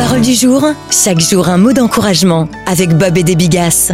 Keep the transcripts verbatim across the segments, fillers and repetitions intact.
Parole du jour, chaque jour un mot d'encouragement avec Bob et des Bigas.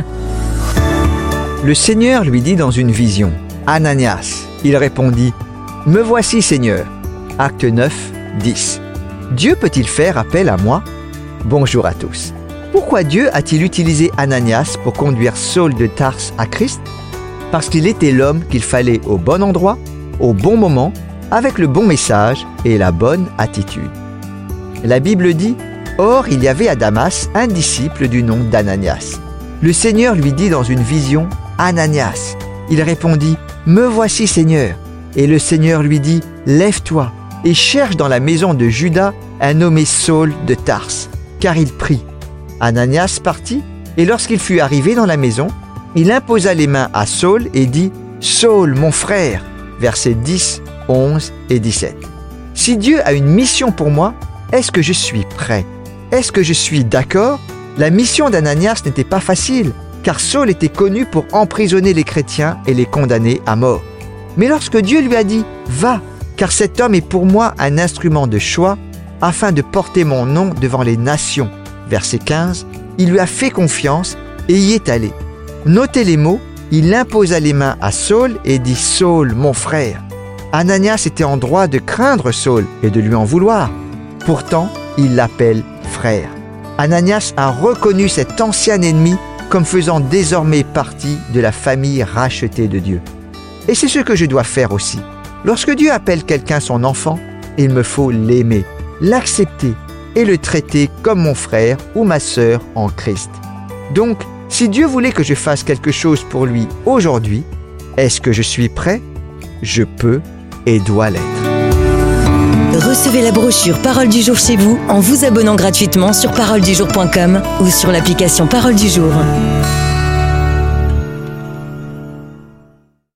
Le Seigneur lui dit dans une vision, « Ananias ». Il répondit, « Me voici, Seigneur ». Acte neuf, dix. Dieu peut-il faire appel à moi ? Bonjour à tous. Pourquoi Dieu a-t-il utilisé Ananias pour conduire Saul de Tarse à Christ ? Parce qu'il était l'homme qu'il fallait au bon endroit, au bon moment, avec le bon message et la bonne attitude. La Bible dit, « Or, il y avait à Damas un disciple du nom d'Ananias. Le Seigneur lui dit dans une vision, « Ananias ». Il répondit, « Me voici, Seigneur ». Et le Seigneur lui dit, « Lève-toi et cherche dans la maison de Juda un nommé Saul de Tarse, car il prie. » Ananias partit, et lorsqu'il fut arrivé dans la maison, il imposa les mains à Saul et dit, « Saul, mon frère » versets dix, onze et dix-sept. Si Dieu a une mission pour moi, est-ce que je suis prêt ? Est-ce que je suis d'accord ? La mission d'Ananias n'était pas facile, car Saul était connu pour emprisonner les chrétiens et les condamner à mort. Mais lorsque Dieu lui a dit « Va, car cet homme est pour moi un instrument de choix, afin de porter mon nom devant les nations » verset quinze, il lui a fait confiance et y est allé. Notez les mots, il imposa les mains à Saul et dit « Saul, mon frère ». Ananias était en droit de craindre Saul et de lui en vouloir. Pourtant, il l'appelle frère. Ananias a reconnu cet ancien ennemi comme faisant désormais partie de la famille rachetée de Dieu. Et c'est ce que je dois faire aussi. Lorsque Dieu appelle quelqu'un son enfant, il me faut l'aimer, l'accepter et le traiter comme mon frère ou ma sœur en Christ. Donc, si Dieu voulait que je fasse quelque chose pour lui aujourd'hui, est-ce que je suis prêt ? Je peux et dois l'être. Recevez la brochure Parole du jour chez vous en vous abonnant gratuitement sur parole du jour point com ou sur l'application Parole du jour.